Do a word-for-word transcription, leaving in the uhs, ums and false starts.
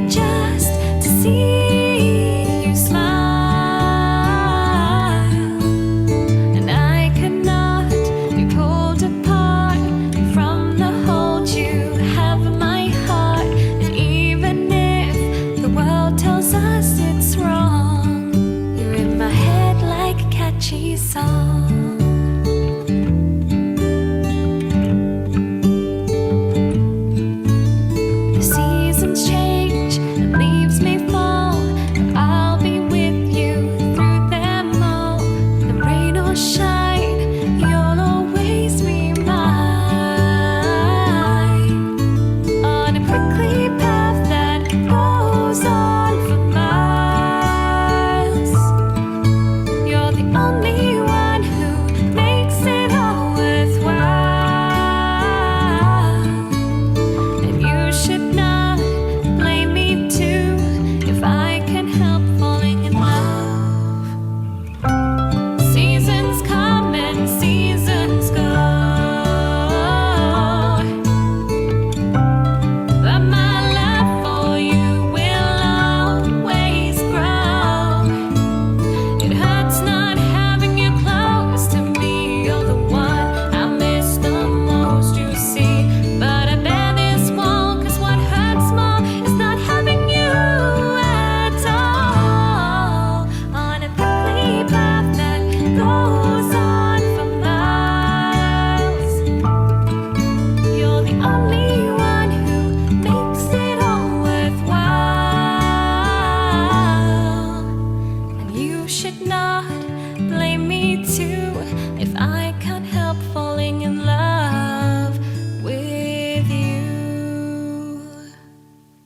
just to see you smile. And I could not be pulled apart from the hold you have in my heart. And even if the world tells us it's wrong, you're in my head like a catchy song.